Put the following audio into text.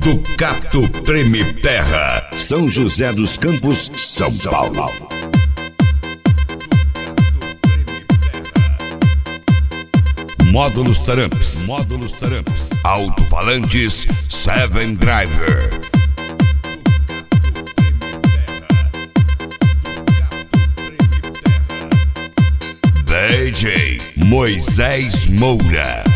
Ducato Treme Terra, São José dos Campos, São Paulo. Módulos Taramps, alto-falantes Seven Driver. DJ Moisés Moura.